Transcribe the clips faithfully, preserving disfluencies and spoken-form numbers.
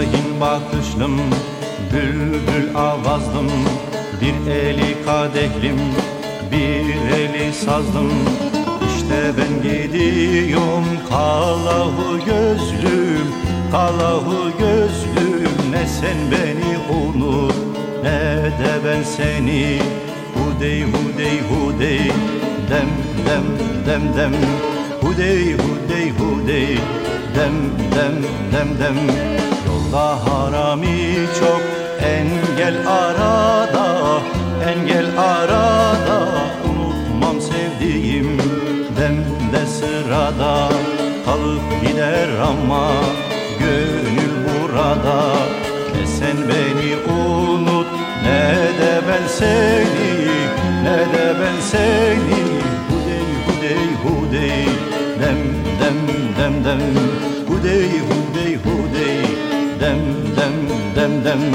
Şahin bakışlım, bülbül avazlım, bir eli kadehlim, bir eli sazlım. İşte ben gidiyorum kalahu gözlüm, kalahu gözlüm. Ne sen beni unut, ne de ben seni. Hudey hudey hudey, dem dem dem dem. Hudey hudey hudey, dem dem dem dem. Yolda harami çok, engel arada, engel arada. Unutmam sevdiğim, dem de sırada. Kalıp gider ama gönül burada. Ne sen beni unut, ne de ben seni, ne de ben seni. Hudey hudey hudey, dem dem dem dem. Hudey hudey hudey, dem dem dem dem.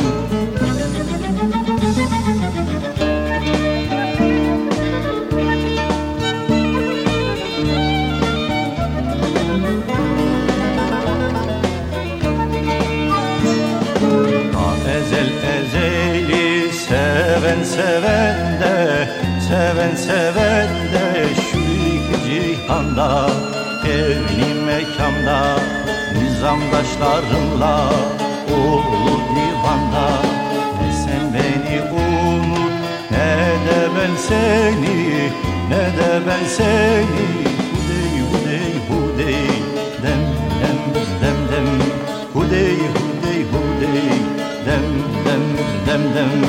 Ezel ezeli seven seven de, seven seven de şu iki cihanda, evli mekanda, nizamdaşlarımla ulu divanda. Ne sen beni unut, ne de ben seni, ne de ben seni. Hudey hudey hudey, dem dem dem dem. Hudey hudey hudey, dem dem dem dem.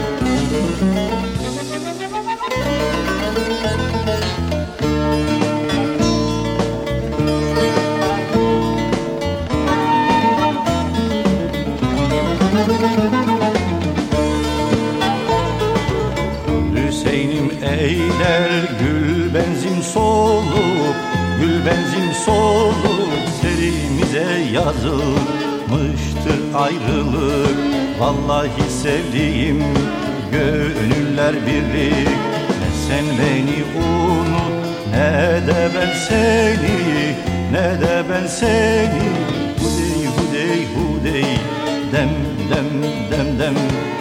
Hüseyin'im eyler gül benzin solup, gül benzin solup. Serimize yazılmıştır ayrılık. Vallahi sevdiğim gönüller birlik. Ne sen beni unut, ne de ben seni, ne de ben seni. Hudey hudey hudey, dem dem dem dem.